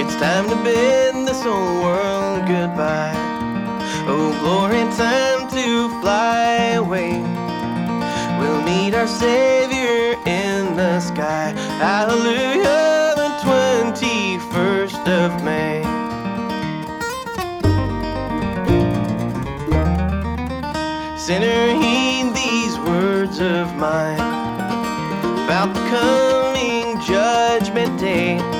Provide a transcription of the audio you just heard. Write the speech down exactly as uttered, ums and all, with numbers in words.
It's time to bid this old world goodbye. Oh, glory, time to fly away. We'll meet our Savior in the sky. Hallelujah, the twenty-first of May. Sinner, heed these words of mine about the coming judgment day.